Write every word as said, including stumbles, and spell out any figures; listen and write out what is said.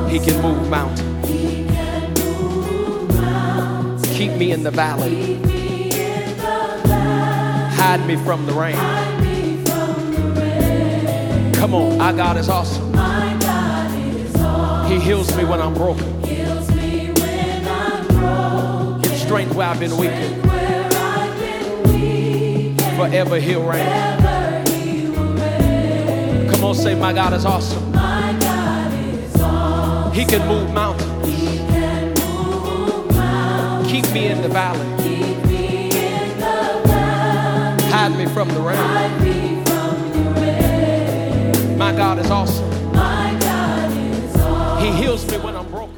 He can move mountains. Keep me in the valley. Hide me from the rain. Come on, our God is awesome. He heals me when I'm broken. Gives strength where I've been weakened. Forever he'll reign. Come on, say, my God is awesome. He can move mountains. Keep me in the valley. Hide me from the rain. My God is awesome. He heals me when I'm broken.